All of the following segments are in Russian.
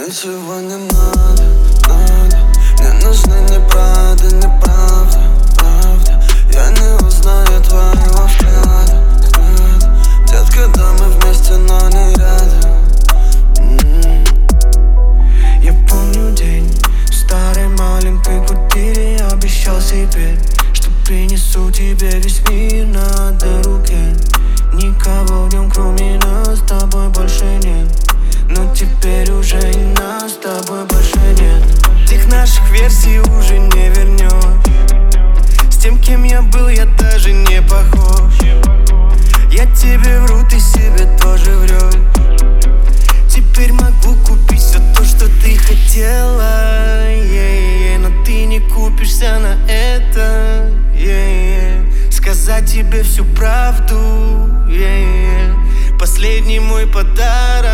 ничего не надо, надо. Мне нужны неправда, неправда, правда. Я не узнаю твоего взгляда, взгляда. Детка, да, мы вместе, но не рядом. Я помню день в старой маленькой квартире. Я обещал себе, что принесу тебе весь мир на одной руке. Никого в нем кроме нас с тобой больше нет. Но теперь уже и нас с тобой больше нет. Тех наших версий уже не вернешь. С тем, кем я был, я даже не похож. Я тебе вру, ты себе тоже врешь. Теперь могу купить все то, что ты хотела, но ты не купишься на это. Сказать тебе всю правду, последний мой подарок.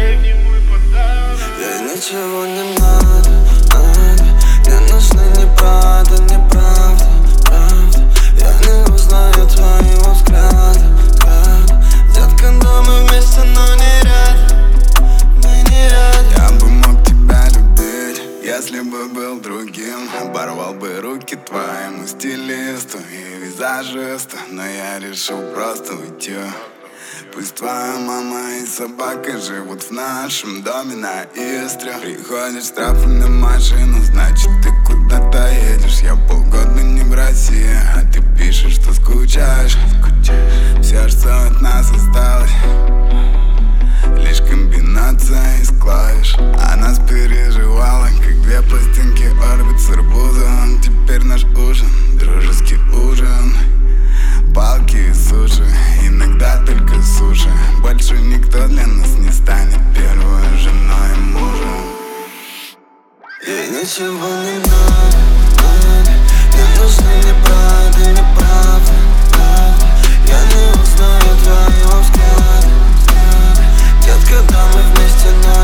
Ей ничего не надо, надо. Мне нужны неправда, неправда, правда. Я не узнаю твоего взгляда, взгляда. Детка, да, мы вместе, но не рядом. Мы не рядом. Я бы мог тебя любить, если бы был другим. Оборвал бы руки твоему стилисту и визажисту, но я решил просто уйти. Пусть твоя мама и собака живут в нашем доме на Истре. Приходишь с штрафы на машину, значит ты куда-то едешь. Я полгода не в России, а ты пишешь, что скучаешь. Все, что от нас осталось, лишь комбинация из клавиш. А нас переживала, как две пластинки Орбит с арбузом. Теперь наш ужин, дружеский ужин. Палки и суши, иногда только суши. Больше никто для нас не станет первой женой и мужем. Ей ничего не надо, надо. Мне нужны неправда, неправда, правда. Я не узнаю твоего взгляда, взгляда. Детка, да, мы вместе, но